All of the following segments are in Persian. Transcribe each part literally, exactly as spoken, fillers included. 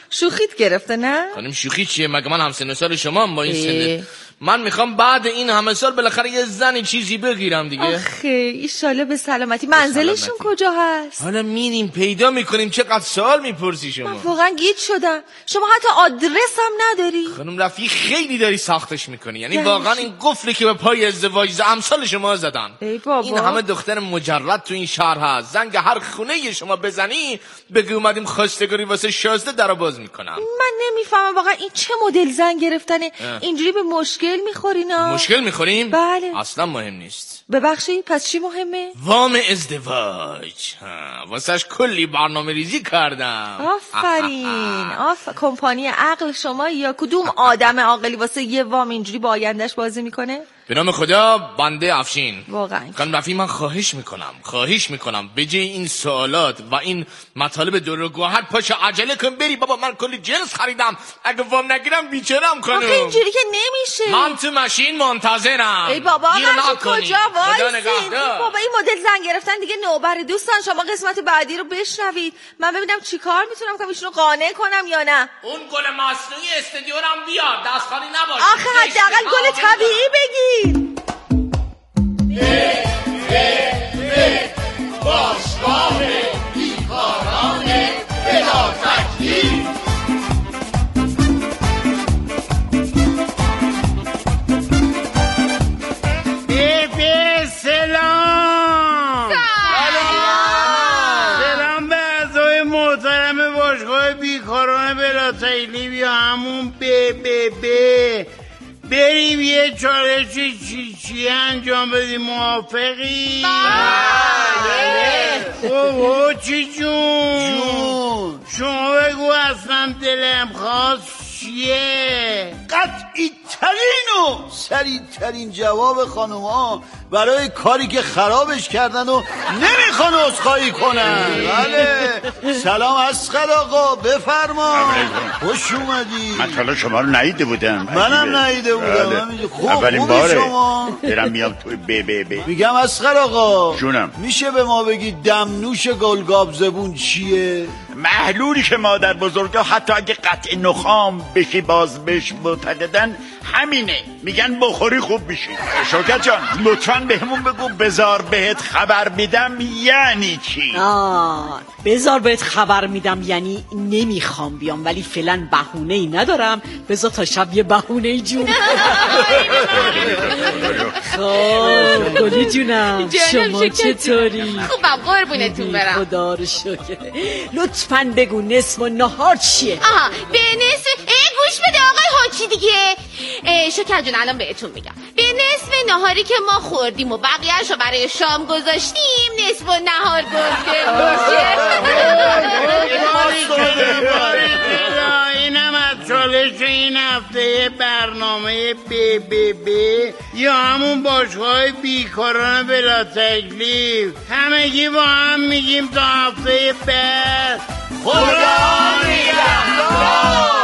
شوخیت گرفته نه؟ خانم شوخی چیه؟ مگه من همسن سال شما هم با این سنه؟ من میخوام بعد این همه سال بالاخره یه زنی چیزی بگیرم دیگه. آخه ایشاله به سلامتی. منزلشون کجا هست؟ حالا میریم پیدا میکنیم. چقدر سوال میپرسی شما؟ من واقعا گیج شدم. شما حتی آدرس هم نداری؟ خانم رفیع خیلی داری ساختش میکنی. یعنی واقعا این قفلی که به پای ازدواج امثال شما زدن. ای بابا. این همه دختر مجرد تو این شهر هست. زنگ هر خونه شما بزنی بگی اومدیم خواستگاری واسه شازده درو باز میکنم. من نمیفهمم واقعا این چه مدل زن گرفتنه. اینجوری به مشکل میخورینا. مشکل میخوریم؟ بله. اصلا مهم نیست. ببخشید پس چی مهمه؟ وام ازدواج. واسهش کلی برنامه ریزی کردم. آفرین. آف کمپانی عقل شما یا کدوم آدم عاقلی واسه یه وام اینجوری با آیندهش بازی میکنه؟ به نام خدا بنده افشین. واقعا خانم رفیع من خواهش میکنم خواهش میکنم به جای این سوالات و این مطالب دروغگوهر پاشو عجله کن بری. بابا من کلی جنس خریدم. اگه وام نگیرم بیچاره‌ام کنم. آخه اینجوری که نمیشه. من تو ماشین منتظرم. ای بابا من کجا وایسین؟ بابا این مدل زن گرفتن دیگه نوبره. دوستان شما قسمت بعدی رو بشنوید. من ببینم چیکار میتونم کنم ایشونو قانع کنم یا نه. اون گل مصنوعی استودیو رو هم بیار. دستخالی نباشه. آخه حداقل گل طبیعی بگیر. به به به باشگاه بیکاران بلا تکلیف. به به سلام سلام به اعضای محترم باشگاه بیکاران بلا تکلیف یا همون به به به. بریم یه چالش چی چی انجام بدیم. موافقی؟ بله. اوه چی جون جون شما بگو اصلا دلم خواست چیه؟ قطعی ترین و سریع ترین جواب خانوم ها برای کاری که خرابش کردن و نمیخوان عذرخواهی کنن. بله. سلام اسقر آقا بفرما. خوش اومدی. من تا شما رو ندیده بودم. منم ندیده بودم. خوب اولین باره شما برم میام توی بی بی بی. میگم اسقر آقا جونم میشه به ما بگی دمنوش گلگاب زبون چیه؟ محلولی که مادر بزرگا حتی اگه قطع نخام بشی باز بش معتقدن همینه. میگن بخوری خوب میشی. شوکت جان لطفاً بهمون بگو بذار بهت خبر میدم یعنی چی؟ آه بذار بهت خبر میدم یعنی نمیخوام بیام ولی فعلا بهونه ای ندارم. بذار تا شب یه بهونه ای جون. خب گلی جونم شما چطوری؟ خوبم قربونتون برم. خدا رو شکر. لطفاً بگو نصف و نهار چیه؟ آها به نصف ای گوش بده آقای حاجی دیگه. شکر جون الان بهتون میگم. به نصف نهاری که ما خوردیم و بقیه‌شو برای شام گذاشتیم نصف و نهار گفته میشه. اینم از چالش این هفته برنامه بی بی بی یا همون باشگاه بیکاران بلا تکلیف. همگی با هم میگیم تا هفته بعد خدا نگهدار.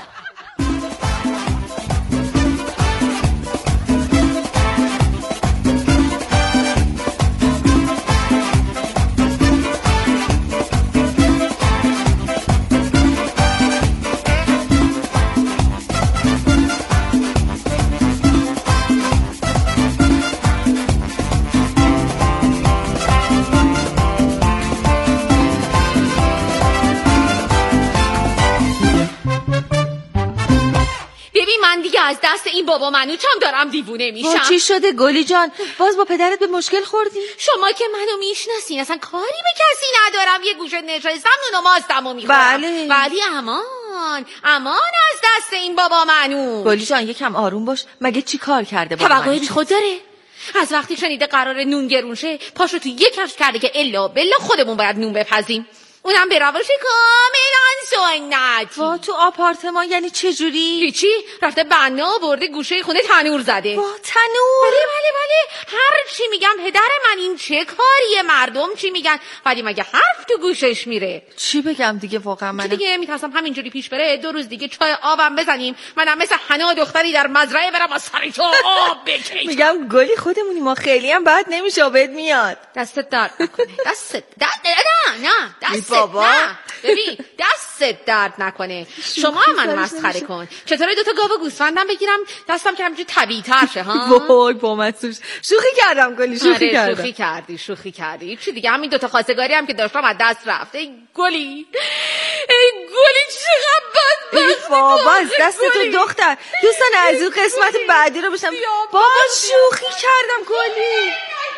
از دست این بابا منوچم دارم دیوونه میشم. چی شده گلی جان؟ باز با پدرت به مشکل خوردی؟ شما که منو میشناسین اصلا کاری به کسی ندارم. یه گوشه نشستم نون و ماستمو میخورم. بله. ولی امان امان از دست این بابا منو. گلی جان یکم آروم باش. مگه چی کار کرده بابا منو؟ توقعی بی خود داره. از وقتی شنیده قرار نون گرون شه پاشو تو یک کفش کرده که الا بلا خودمون باید نون بپزیم. اونم به روش کاملا سنتی. وا تو آپارتمان یعنی چه جوری؟ هیچی رفته بنا برده گوشه خونه تنور زده. وا تنور؟ بله بله بله هر چی میگم پدر من این چه کاریه. مردم چی میگن ولی مگه حرف تو گوشش میره. چی بگم دیگه واقعا من دیگه میترسم همینجوری پیش بره دو روز دیگه چای آبم بزنیم منم مثل حنا دختری در مزرعه برم از سر تو آب بکشم. میگم گلی خودمونی ما خیلی هم بد نمیشه بهت میاد. دستت درد نکنه. دستت درد نه نه دست بابا. نه ببین دستت درد نکنه. شما هم من مسخره کن. چطوره دوتا گاو گوسفندم بگیرم دستم که همینجوری طبیعی تر شه ها؟ وای با من شوخی کردم گلی، شوخی آره کردم. شوخی کردی شوخی کردی. چی دیگه همین دوتا خواستگاری هم که داشتم از دست رفت. ای گلی ای گلی چقدر بدبختی. بابا از دست تو دختر. دوستان عزیز قسمت بعدی رو بشم. بابا شوخی کردم گلی.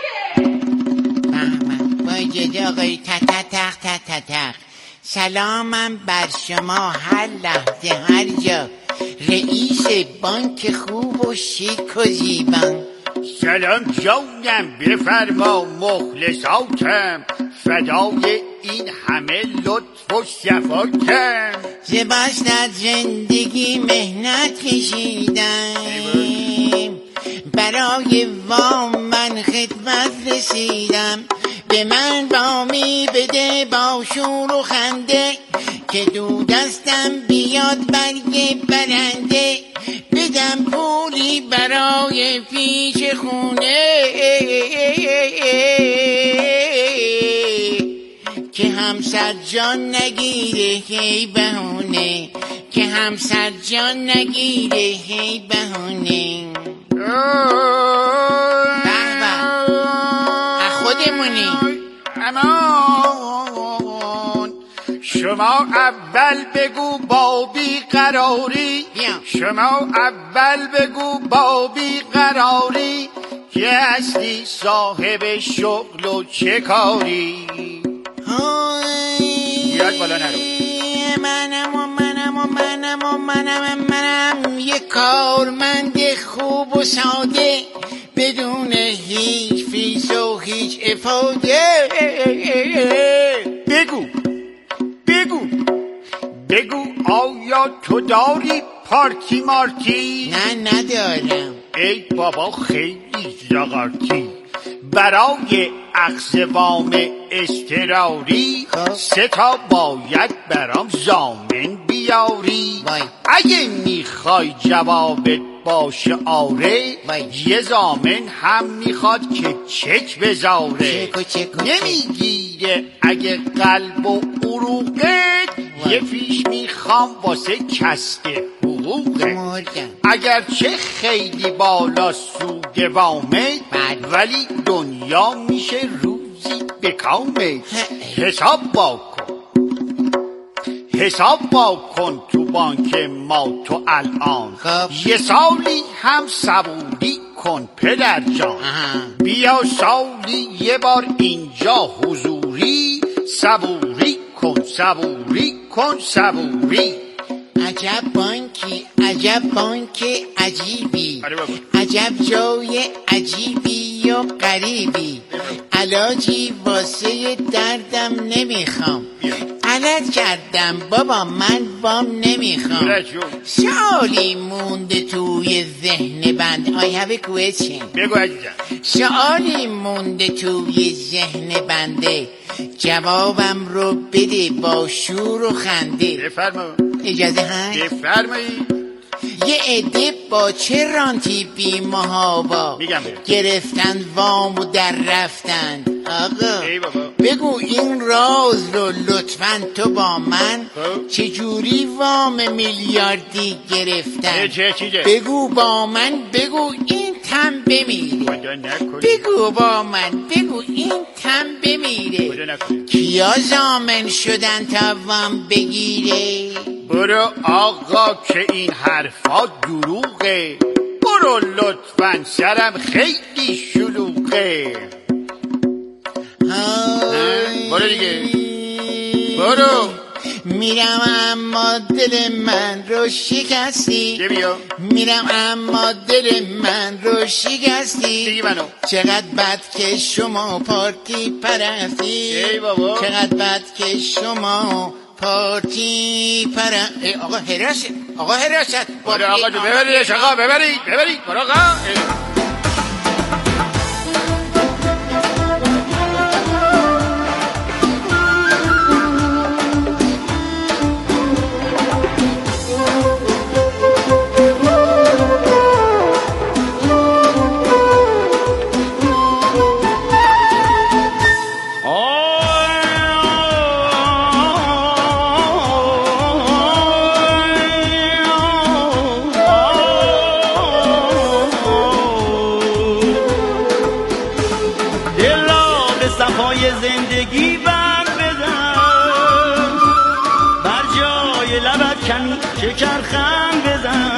واجد آقای تق تق تق تق سلامم بر شما هر لحظه هر جا رئیس بانک خوب و شیک و زیبان. سلام جانم بفرما مخلصاتم فدای این همه لطف و صفاتم. زباست از زندگی مهنت کشیدم برای وام من خدمت رسیدم. به من وامی بده با شور و خنده که دو دستم بیاد برگ برنده بدم پولی برای پیش خونه که همسر جان نگیره هی بهونه که همسر جان نگیره هی بهونه. خودمونی امان شما اول بگو با بیقراری شما اول بگو با بیقراری که هستی صاحب شغل و چه کاری. یاد بالا نرو. منم و منم و منم و منم منم یه کارمند خوب و ساده بدون هیچ فیس و هیچ افاده. بگو بگو بگو آیا تو داری پارتی مارتی؟ نه ندارم. ای بابا خیلی زغارتی. برای اخذ وام اضطراری سه تا باید برام ضامن بیاری. بای. اگه میخوای جوابت باشه آره بای. یه ضامن هم میخواد که چک بذاره. چک و چک و نمیگیره اگه قلب و عروقت یه فیش میخوام واسه کسب حقوقت. مردم. اگرچه خیلی بالا سود وامت ولی دنیا میشه روزی به کامت. حساب با کن حساب با کن تو بانک ما تو الان یه سالی هم صبوری کن پدر جان. بیا سالی یه بار اینجا حضوری صبوری کن صبوری کن صبوری. عجب بانکی عجب بانک عجیبی عجب جای عجیبی و غریبی. علاجی واسه دردم نمیخوام غلط کردم بابا من وام نمیخوام. سوالی مونده توی ذهن بند. I have a question. بگو عزیزم. سوالی مونده توی ذهن بنده جوابم رو بده با شور و خنده. بفرما. اجازه هست؟ بفرمایید. یه عده با چه رانتی بی محابا گرفتن وام و در رفتن. آقا بگو این راز رو لطفاً تو با من چجوری وام میلیاردی گرفتن. بگو با من بگو این تم بمیره. بگو با من بگو این تم بمیره. کیا ضامن شدن تا وام بگیره؟ برو آقا که این حرفا دروغه. برو لطفاً سرم خیلی شلوغه. برو دیگه برو. میرم اما دل من رو شکستی. میرم اما دل من رو شکستی. چقدر بد که شما پارتی پرستی. چقدر بد که شما پارتی پرستی. آقا حراست آقا حراست. برو آقا جو ببریدش آقا ببرید ببرید برو آقا. دریای لبت کمی شکرخند بزن،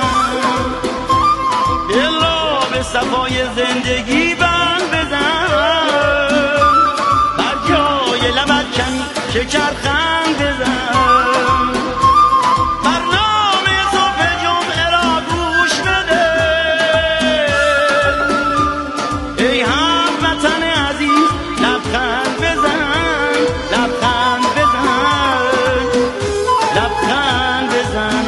دل را به صفای زندگی بند بزن، بر جای لبت کمی شکرخند بزن، برنامه صبح جمعه را گوش بده، ای هموطن عزیز لبخند بزن، لبخند بزن، لبخند بزن.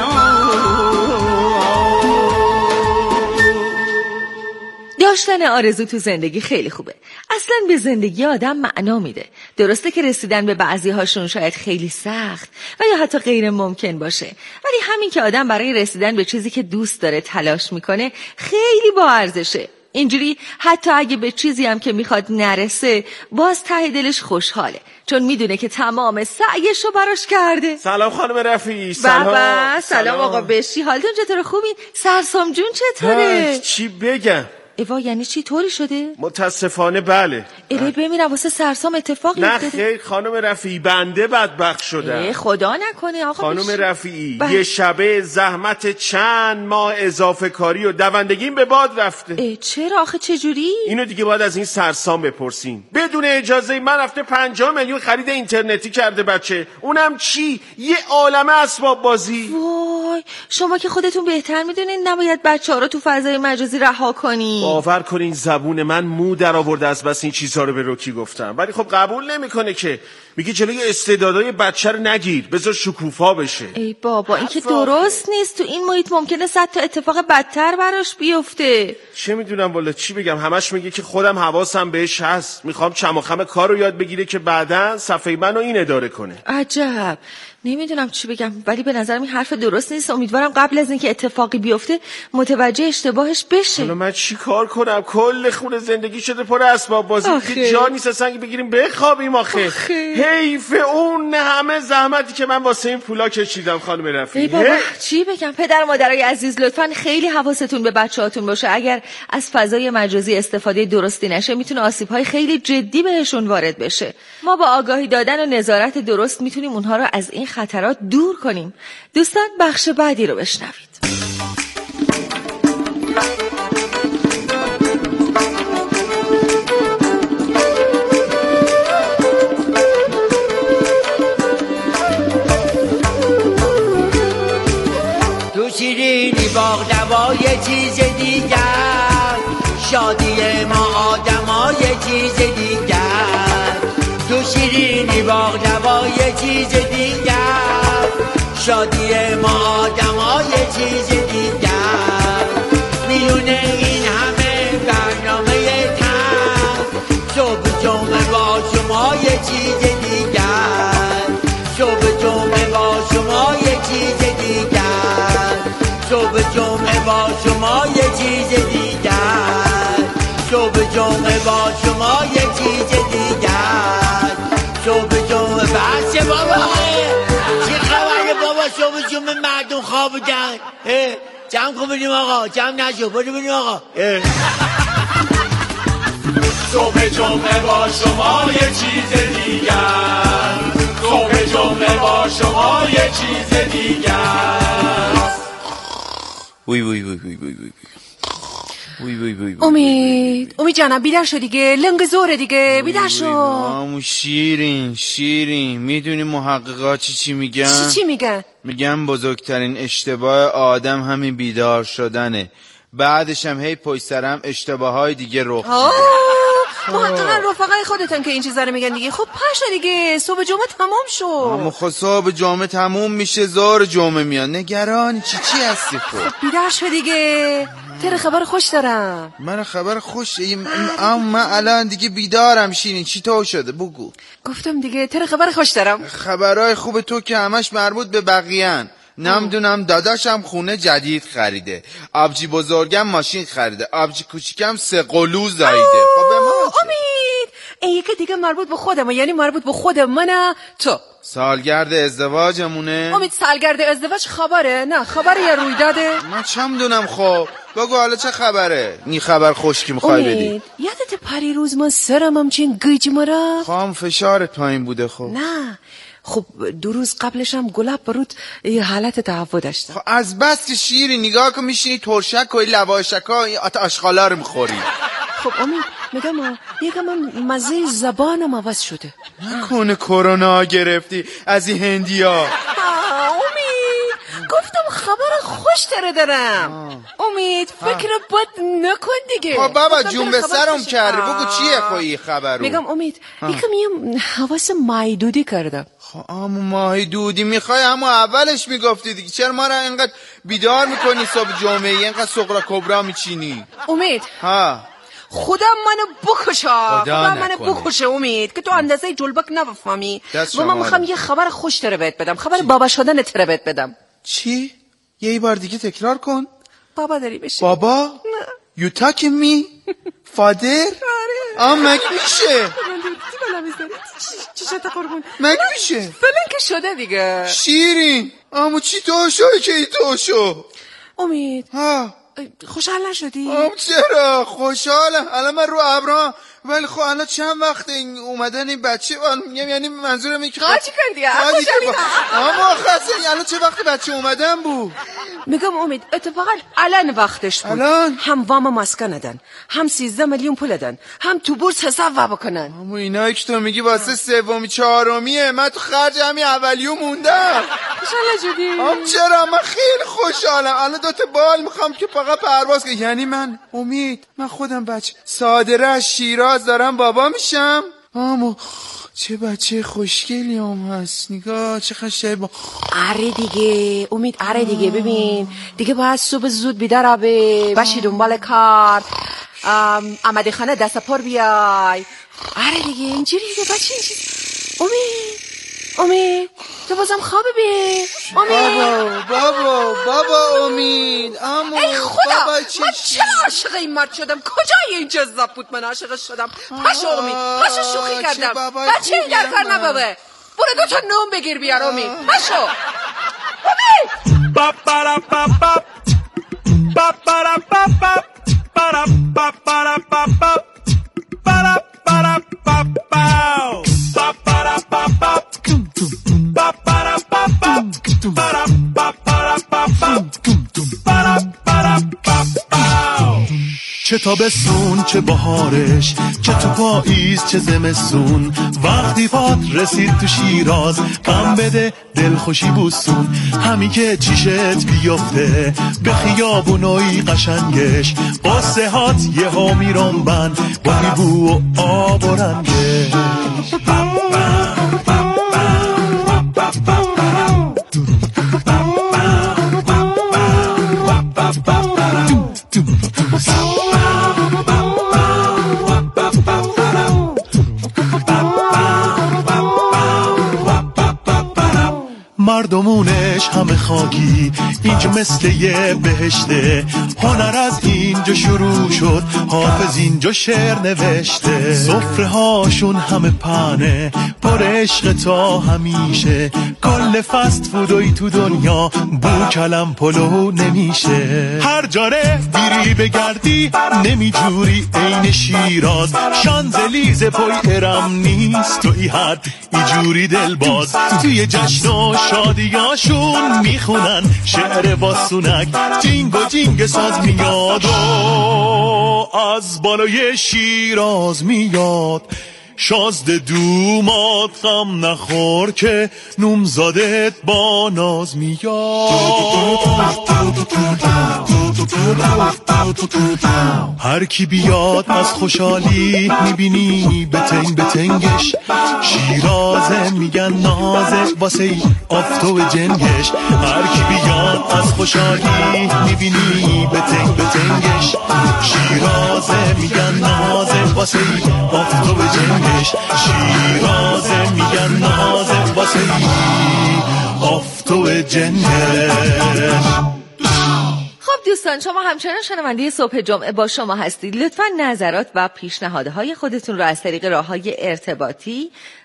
داشتن آرزو تو زندگی خیلی خوبه. اصلا به زندگی آدم معنا میده. درسته که رسیدن به بعضی هاشون شاید خیلی سخت و یا حتی غیر ممکن باشه، ولی همین که آدم برای رسیدن به چیزی که دوست داره تلاش میکنه خیلی با ارزشه. اینجوری حتی اگه به چیزی هم که میخواد نرسه باز ته دلش خوشحاله، چون میدونه که تمام سعیشو براش کرده. سلام خانم رفیعی. سلام. بابا سلام آقا بشی. حالتون چطوره؟ خوبین؟ سرسام جون چطوره؟ چی بگم؟ ایوا یعنی چی؟ طوری شده؟ متاسفانه بله. ایوه بمیرم واسه سرسام اتفاقی نه افتاده؟ خیر خانم رفیعی، بنده بدبخت شدم. خدا نکنه آقا خانم بشی. رفیعی بله. یه شبه زحمت چند ماه اضافه کاری و دوندگیم به باد رفته. چرا آخه چجوری؟ اینو دیگه باید از این سرسام بپرسین. بدون اجازه من رفته پنجاه میلیون خرید اینترنتی کرده بچه، اونم چی؟ یه عالمه اسباب بازی. وای شما که خودتون بهتر میدونین نباید بچه‌ها رو تو فضای مجازی رها کنین. باور کنین زبون من مو در آورده از بس این چیزها رو به روکی گفتم، ولی خب قبول نمیکنه که. میگه جلوی استعدادهای بچه رو نگیر، بذار شکوفا بشه. ای بابا این که درست نیست. تو این محیط ممکنه صد تا اتفاق بدتر براش بیفته. چه میدونم والا چی بگم. همش میگه که خودم حواسم بهش هست، میخوام چماخم کار رو یاد بگیره که بعداً صفحه منو این اداره کنه. عجب. نمیدونم چی بگم، ولی به نظرم این حرف درست نیست. امیدوارم قبل از اینکه اتفاقی بیفته متوجه اشتباهش بشه. حالا من چی کار کنم؟ کل خونه زندگی شده پر اسباب بازی که جا نیست اصلا که بگیریم بخوابیم. آخه حیف اون همه زحمتی که من واسه این پولا کشیدم خانم رفیعی. بابا چی بگم؟ پدر مادرای عزیز لطفاً خیلی حواستون به بچه‌هاتون باشه. اگر از فضای مجازی استفاده درستی نشه میتونه آسیب‌های خیلی جدی بهشون وارد بشه. ما با آگاهی دادن و نظارت درست میتونیم اونها رو از این خطرات دور کنیم. دوستان بخش بعدی رو بشنوید. تو شیرینی باغ دوای چیز دیگر، شادی ما آدمای چیز دیگر. تو شیرینی باغ دوای چیز دیگر، شادی ما آدمای چیز دیگر. میونه این همه برنامه تن، صبح جمعه با شما یه چیز دیگر. صبح جمعه با شما یه چیز دیگر. صبح جمعه با شما یه چیز دیگر. صبح جمعه با شما یه چیز دیگر. صبح جمعه بچه بابا چی خبره بابا؟ صبح جمعه مردم خوابیدن. جمع کن بریم آقا، جمع نشو بریم بریم آقا. صبح جمعه با شما یه چیز دیگر. صبح جمعه با شما یه چیز دیگر. وی وی وی وی وی وی وی وی وی. امید امید جانم بیدار شو دیگه، لنگ زوره دیگه، بیدار شو. امو شیرین شیرین میدونی محققات چی چی میگن؟ چی چی میگن؟ میگن بزرگترین اشتباه آدم همین بیدار شدنه، بعدش هم هی پشت سر هم اشتباههای دیگه رخ میده. محققا رفقای خودتون که این چیزا رو میگن دیگه. خب پاشو دیگه، صبح جمعه تمام شو. اما خب صبح جمعه تموم میشه، زار جمعه میاد، نگرانی چی چی هستی؟ خب بیدار شو دیگه، تر خبر خوش دارم. من خبر خوش اما من الان دیگه بیدارم. شیرین چی تو شده بگو. گفتم دیگه تر خبر خوش دارم. خبرهای خوب تو که همش مربوط به بقیه‌ان. نمیدونم داداشم خونه جدید خریده، آبجی بزرگم ماشین خریده، آبجی کوچیکم سه قلو زایده. خب به ما امید این یکی دیگه مربوط به خودمه، یعنی مربوط به خود منه. تو سالگرد ازدواجمونه. امید سالگرد ازدواج خبره؟ نه خبره یا رویداده؟ من چه میدونم. خب بگو حالا چه خبره؟ این خبر خوش که میخوای بدی. یادت پری روز من سرم همچین گیج مرا؟ خام فشارت پایین بوده. خب نه خب دو روز قبلش هم گلاب برود یه حالت تعو داشتم. خب از بس که شیری نگاه که میشینی ترشک و لواشک ها آشغالا رو میخوری. خب امید میگم یکم مزه زبانم عوض شده. نکنه کرونا گرفتی از این هندیا؟ امید گفتم خبر خوش تره دارم. امید فکر بد نکن دیگه. خب بابا جون به سرم کرده بگو چیه خویی خبرو؟ میگم امید یکم یه حواس مایدودی کردم. خب امو ماهی دودی میخوای اما اولش میگفتی دیگه، چرا ما را اینقدر بیدار میکنی صبح جمعه اینقدر سغرا کبرا میچینی؟ امید ها خدا منو بکشه، خدا منو بکشه امید که تو اندازه جلبک نفهمی. و من میخوام یه خبر خوش تره بهت بدم، خبر بابا شدن تره بهت بدم. چی؟ یه بار دیگه تکرار کن. بابا داری بشی؟ بابا؟ You talking me? Father? آم مگه میشه؟ چیشتا قربون مگه میشه؟ فلان که شده دیگه. شیرین امو چی تو شو که ای تو شو؟ امید ها خوشحال نشدی؟ ام چرا خوشحالم الان من رو ابرام، ولی خب الان چند وقت این اومدن این بچه میگم، یعنی منظورم این که قاچی کردی اما خاصه الان چه وقت بچه اومدن بود؟ میگم امید اتفاقا الان وقتش بود. الان هم وام مسکن ندن، هم سیزده میلیون پول دادن، هم تو بورس حساب وا بکنن. اما اینا که تو میگی واسه سومی چهارمیه، من تو خرج همین اولیو موندم. خوشحال شدی؟ ام چرا من خیلی خوشحالم. الان دو تا بال میخوام که فقط پرواز کنم. یعنی من امید من خودم بچه صادره از شیراز دارم بابا میشم. اما چه بچه خوشگلی هم هست، نگاه چه شبیه. آره دیگه امید، آره دیگه. ببین دیگه باید صبح زود بیدار آبه باشی دنبال کار، آمده خانه دست پر بیای. آره دیگه اینجوری دیگه بچه این چیز. امید امید تو بازم خوابه بی امید. بابا بابا بابا امید امو ای خدا بابا من چرا عاشق این مرد شدم؟ کجای این جذاب بود من عاشق شدم؟ پاشو امید پاشو شوخی کردم، بچه این در کار نبابه. برو دو تا نوم بگیر بیار امید. پاشو امید. Ba-ba-da-ba-ba. Ba-ba-da-ba-ba. Ba-da-ba-ba-da-ba-ba. Ba-da-ba-da-ba-ba. Ba-ba-da-ba-ba. چه تابستون چه بهارش، چه تو پاییز چه زمستون، وقتی پات رسید تو شیراز غم بده دلخوشی بوسون. همین که چیشت بیفته به خیابونای قشنگش، قصه هات یه ها میرم بند با بو و آب و رنگش. مردمونش همه خاکی، اینجا مثل یه بهشته. هنر از اینجا شروع شد، حافظ اینجا شعر نوشته. سفره هاشون همه پنه پر عشق تا همیشه. کل فست فودوی تو دنیا بو کلم پلو نمیشه. هر جاره بیری بگردی نمیجوری عین شیراز. شانزلیز پای ارم نیست تو ای حد ایجوری دلباز. توی جشن و شادیاشون میخونن شعر باسونک، جینگ و جینگ ساز میاد و از بالای شیراز میاد. شازده دومات غم نخور که نومزادت با ناز میاد. هر کی بیاد از خوشحالی میبینی بتنگ بتنگش. شیرازه میگن نازه واسه ای آفتو و جنگش. هر کی بیاد از خوشحالی میبینی بتنگ بتنگش. شیرازه میگن نازه واسه ای آفتو و جنگش. شیرازه میگن نازه واسه ای آفتو جنگش. خب دوستان شما همچنان شنونده صبح جمعه با شما هستید. لطفا نظرات و پیشنهادهای خودتون رو از طریق راه‌های ارتباطی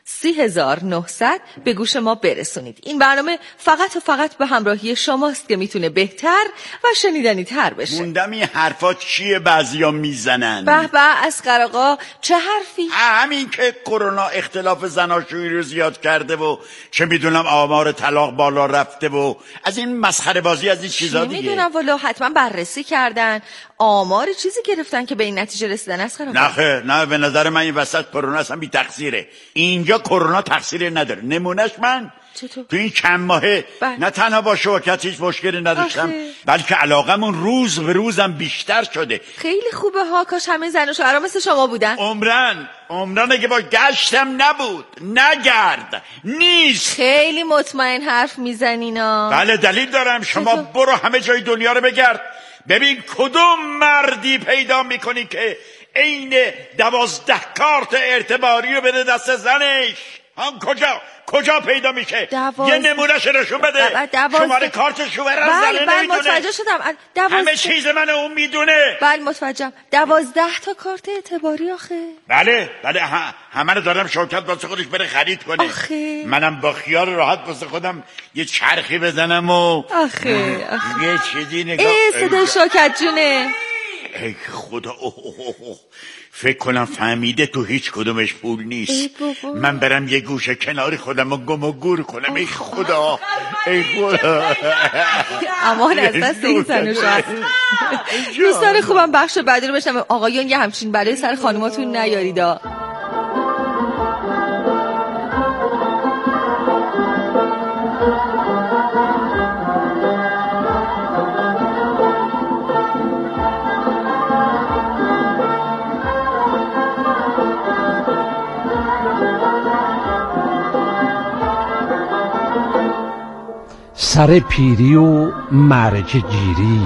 سی هزار و نهصد به گوش ما برسونید. این برنامه فقط و فقط به همراهی شماست که میتونه بهتر و شنیدنی تر بشه. موندم این حرفا چیه بعضیا میزنن؟ به به اصغر آقا چه حرفی؟ همین که کرونا اختلاف زناشویی رو زیاد کرده و چه میدونم آمار طلاق بالا رفته و از این مسخره بازی، از این چیزا دیگه. میدونم والا حتما بررسی کردن، آمار چیزی گرفتن که به این نتیجه رسیدن. اصغر آقا نه خیر، نه، به نظر من این وسط کرونا اصلا بی تقصیره. اینجا کرونا تقصیر نداره. نمونهش من چطور؟ تو این چند ماهه بله. نه تنها با شوکت هیچ مشکلی نداشتم آخه. بلکه علاقمون روز به روزم بیشتر شده. خیلی خوبه ها، کاش همه زن و شوهرها مثل شما بودن. عمرن عمرن اگه با گشتم نبود، نگرد، نیست. خیلی مطمئن حرف میزنینا. بله دلیل دارم. شما چطور؟ برو همه جای دنیا رو بگرد، ببین کدوم مردی پیدا میکنی که عین دوازده کارت اعتباری رو بده دست زنش. هم کجا کجا پیدا میشه؟ دواز... یه نمونهش نشون بده. دواز... شماره کارت شوهر از بله زنه بله نمیدونه. متوجه شدم. دواز... همه چیز من اون میدونه. بله متوجهم. دوازده تا کارت اعتباری آخه. بله بله ها... همه رو دارم شوکت واسه خودش بره خرید کنه. آخه. منم با خیال راحت واسه خودم یه چرخی بزنم و آخه آخه یه چیزی نگاه. ای صدای شوکت جونه. ای خدا، اوه اوه اوه. فکر کنم فهمیده تو هیچ کدومش پول نیست. من برم یه گوشه کناری خودم رو گم و گور کنم. ای خدا ای خدا امان از دست این زن و شوهر. دوستان خوبم بخش بعدی رو بشنویم. آقایون یه همچین بلای سر خانماتون نیاریدا. سر پیری و مرج گیری.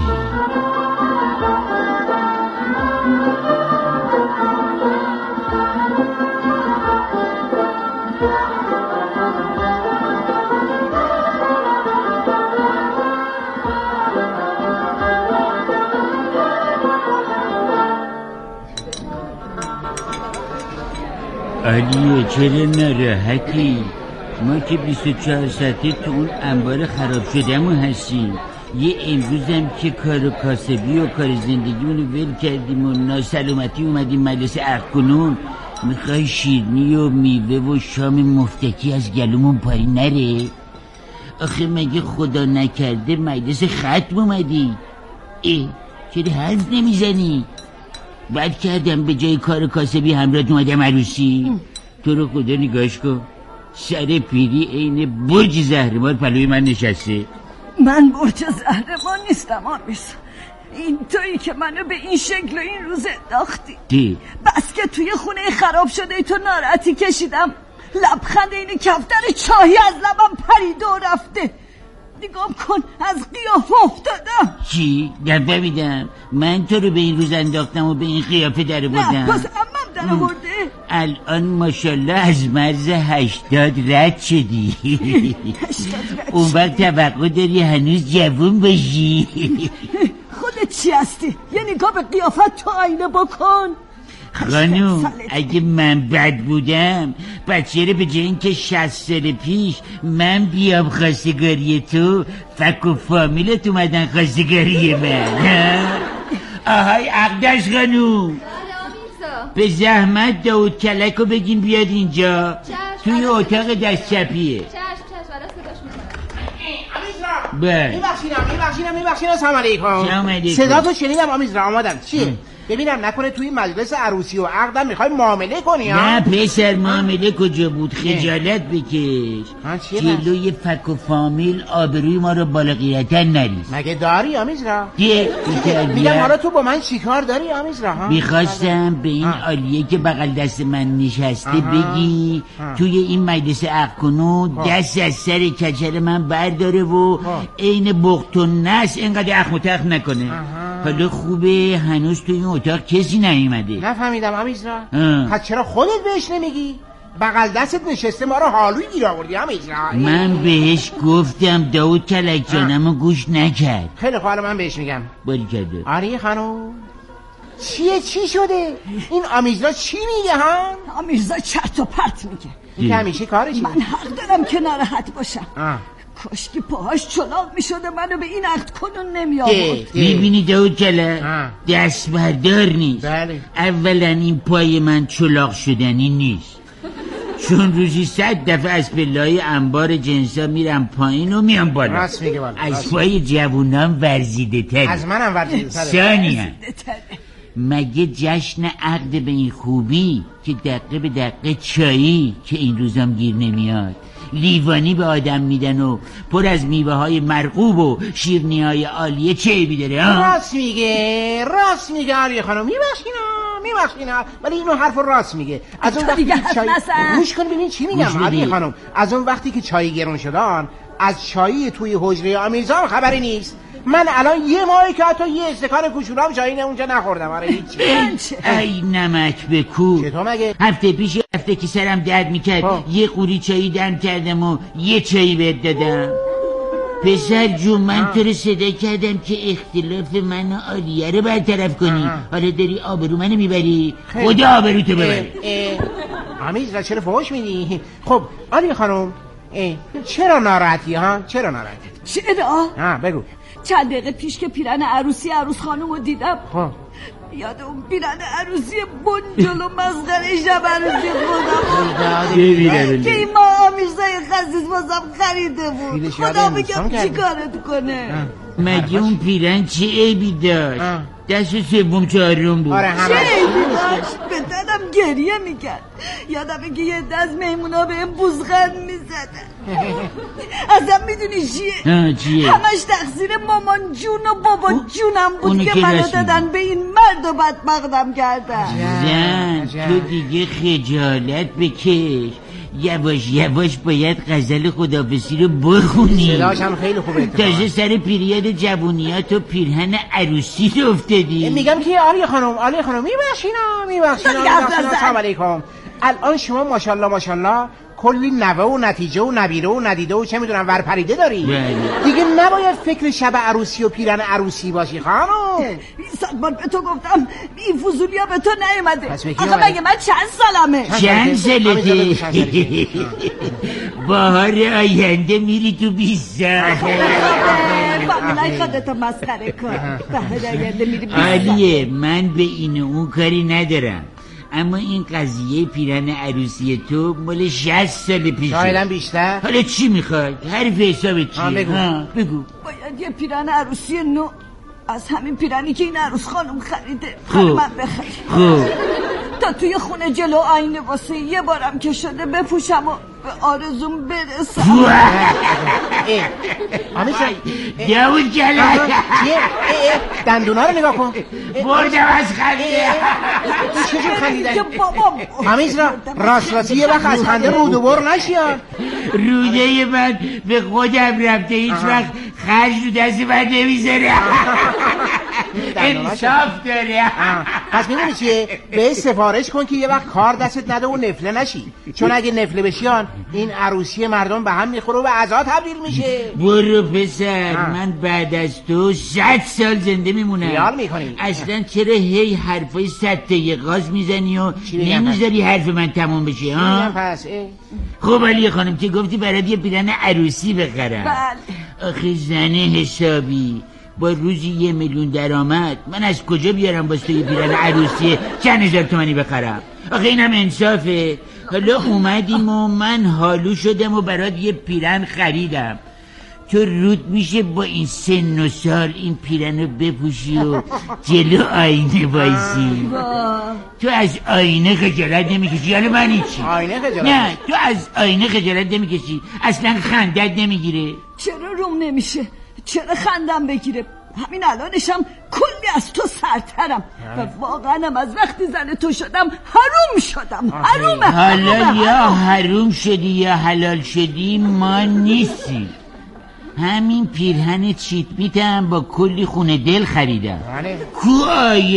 علیه چرا ناراحتی؟ ما که بیست و چهار ساعته تو اون انبار خراب شدهمون هستیم. یه امروزم که کار و کاسبی و کار زندگیمونو ول کردیم و ناسلامتی اومدیم مجلس عقل کنون. میخوای شیرنی و میوه و شام مفتکی از گلومون پایین نره؟ آخه مگه خدا نکرده مجلس ختم اومدی؟ ای چرا حرف نمیزنی؟ بد کردم به جای کار و کاسبی همراهت اومدم عروسی. تو رو خدا نگاش کن، سر پیری عین برج زهرمار پلوی من نشسته. من برج زهرمار نیستم آمیز. این تویی که منو به این شکل و این روز انداختی. دی بس که توی خونه خراب شده تو ناراحتی کشیدم، لبخند این کفتر چاهی از لبم پرید و رفته. نگاه کن از قیافه افتادم. چی؟ نفهمیدم. من تو رو به این روز انداختم و به این قیافه در بردم. نه پس امم در برده. الان ماشالله از مرز هشتاد رد شدی. اون وقت توقع داری هنوز جوون باشی. خودت چی هستی؟ یه نگاه به قیافت تو آینه بکن. خانوم اگه من بد بودم بچه رو به جای این که شصت سال پیش من بیام خواستگاری تو، فک و فامیلت اومدن خواستگاری من. آهای اقدس خانوم به زحمت داود کلک رو بگیم بیاد اینجا. توی اتاق دست چپیه. چشم چشم برای صداش میزنم. بله میبخشینم میبخشینم میبخشینم. سلام علیکم. سلام علیکم. صدا تو شنیدم آمیز را آمدم. چیه؟ ببینم نکنه توی مجلس عروسی و عقدم میخوای معامله کنی ها؟ نه پسر معامله کجا بود، خجالت بکش. جلوی فک و فامیل آبروی ما رو بالا غیرتن نریز. مگه داری آمیز را؟ دیه میگم حالا تو با من چیکار داری آمیز را ها؟ میخواستم به این عالیه که بغل دست من نشسته آها. بگی آها. توی این مجلس عقد کنون دست از سر کچل من برداره و عین بخت و نس اینقدر اخم و تخم نکنه. حالا خوبه هنوز توی این اتاق کسی نیومده. نفهمیدم آمیز را. پس چرا خودت بهش نمیگی؟ بغل دستت نشسته ما رو حالوی گیر آوردی آمیز را. من بهش گفتم داود کلک جانمو گوش نکرد. خیلی خوب من بهش میگم. باری کرده. آره خانوم چیه چی شده؟ این آمیزا چی میگه ها؟ آمیزا چرت و پرت میگه. این که همیشه کارشه. من حق دارم که ناراحت باشم. کاش که پاهاش چلاق میشده منو به این عقد کنون نمی آورد. میبینی داود جلال دست بردار نیست. بله. اولا این پای من چلاق شدنی نیست، چون روزی صد دفعه از پله‌های انبار جنسا میرم پایین و میام بالا. راست میگه بالا. از پای جوونام ورزیده تره. از منم ورزیده تره. ثانیاً مگه جشن عقد به این خوبی که دقیقه به دقیقه چایی که این روزام گیر نمیاد، لیوانی به آدم میدن و پر از میوه های مرغوب و شیرنی های عالیه، چه عیبی داره؟ راست میگه راست میگه علی خانم. میبخشینا میبخشینا ولی اینو حرف راست میگه. از اون وقتی که چای گوش کن ببین چی میگم علی خانم. از اون وقتی که چای گرون شدن، از چایی توی حجره آمیزان خبری نیست. من الان یه ماهی که حتی یه استکان کوچولام چای اونجا نخوردم. آره هیچی. ای نمک بکو. چطور مگه؟ هفته پیش هفته که سرم درد میکرد یه قوری چایی دم کردم و یه چایی بهت دادم. پسر جون من تو رو صدا کردم که اختلاف من و آلیه رو برطرف کنی. حالا داری آبرو منو میبری؟ خدا آبرو تو ببری. آمیز را چرا فحش میدی؟ خب آلیه خانم چرا ناراحتی ها؟ چرا ناراحتی؟ چرا؟ ها بگو. چند دقیقه پیش که پیرن عروسی عروس خانم رو دیدم یاد اون پیرن عروسی بنجل و مسخره شب عروسی خودم که این ما آمیزای خزیز بازم خریده بود. خدا بگم چی کارت کنه. مگه اون پیرن چه عیبی داشت؟ دست سوم چهارم بود. چه عیبی داشت؟ به دادم گریه میکرد. یادمه که یه دست میمونا به این بوزغن میزدن. ازم میدونی چیه؟ چیه؟ همش تقصیر مامان جون و بابا جونم بود که منو دادن به این مرد و بدبختم کردن. زن تو دیگه خجالت بکش. یواش یواش باید غزل خداحافظی رو بخونی. صداش هم خیلی خوبه. تازه سر پیریاد جوونیات و پیرهن عروسی رو افتادی. میگم که آلی خانم آلی خانم میبخشینا میبخشینا میبخشینا سلام علیکم. الان شما ماشاءالله ماشاءالله کلی نوه و نتیجه و نبیره و ندیده و چه میدونم ورپریده داری. دیگه نباید فکر شب عروسی و پیرن عروسی باشی خانم. صد بار به تو گفتم این فضولی ها به تو نیومده. آخه مگه من چند سالمه؟ چند سالته؟ بهار آینده میری تو بیست سال. بامونای خودتو مسخره کن. بهار آینده میری بیست سال. عالیه من به این اون کاری ندارم، اما این قضیه پیرن عروسی تو مال شصت سال پیشه. شایدم بیشتر. حالا چی میخواد؟ حرف حساب چیه؟ بگو. بگو. باید یه پیرن عروسی نو از همین پیرنی که این عروس خانم خریده خوب. من بخریم. خوب. تا توی خونه جلو آینه واسه یه بارم که شده بپوشم و به آرزوم برسم. آمیزا داود جلال دندونا رو نگاه کن. بردم از خنده. چجور خندیدن؟ آمیزا راست راستی یه وقت از خنده رود و بر نشیان. روده من به خودم رفته هیچ وقت خرج رو دست من نمیذاره. انصاف داره. پس میدونی چیه؟ به سفارش کن که یه وقت کار دستت نده و نفله نشی، چون اگه نفله بشیان این عروسی مردم به هم میخوره و به عزا تبدیل میشه. برو پسر آه. من بعد از تو صد سال زنده میمونم. خیال میکنی؟ اصلا چرا هی حرفای سطحی غاز میزنی و نمیذاری حرف من تموم بشه ها؟ پس خب علی خانم که گفتی برات یه پیرن عروسی بخرم. بله. آخه زن حسابی با روزی یه میلیون درآمد من از کجا بیارم واسه یه پیرن عروسی چند هزار تومانی بخرم؟ آخه اینم انصافه. حالا اومدیم و من حالو شدم و برات یه پیرن خریدم. تو رود میشه با این سن و سال این پیرن رو بپوشی و جلو آینه بایسی؟ تو از آینه خجالت نمیکشی؟ حالا من چی؟ آینه خجالت نه تو از آینه خجالت نمیکشی؟ اصلا خندت نمیگیره؟ چرا روم نمیشه؟ چرا خندم بگیره؟ همین الانشم کلی از تو سرترم و واقعا از وقتی زن تو شدم حروم شدم. حرومه. حالا یا حروم شدی یا حلال شدی ما نیستی. همین پیرهن چیت بیتم با کلی خونه دل خریدم. کو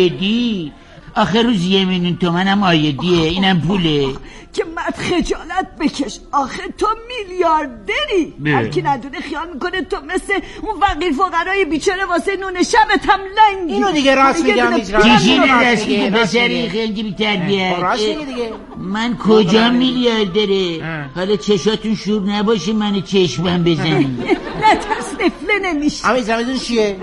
آیدی؟ آخر روز یه میلیون تومن هم آیدیه. اینم پوله که مرد خجالت بکش. آخه تو میلیاردری. هر کی ندونه خیال میکنه تو مثل اون فقیر فقرای بیچاره واسه نون شبت هم لنگی. اینو دیگه راست میگم. چیزی راست میگه بسری خیلی بی تربیت. راست میگه دیگه. من کجا میلیاردره؟ حالا چشاتون شور نباشه منو چشمم بزنی. نه ترس نفله نمیشه. اما زمین چیه؟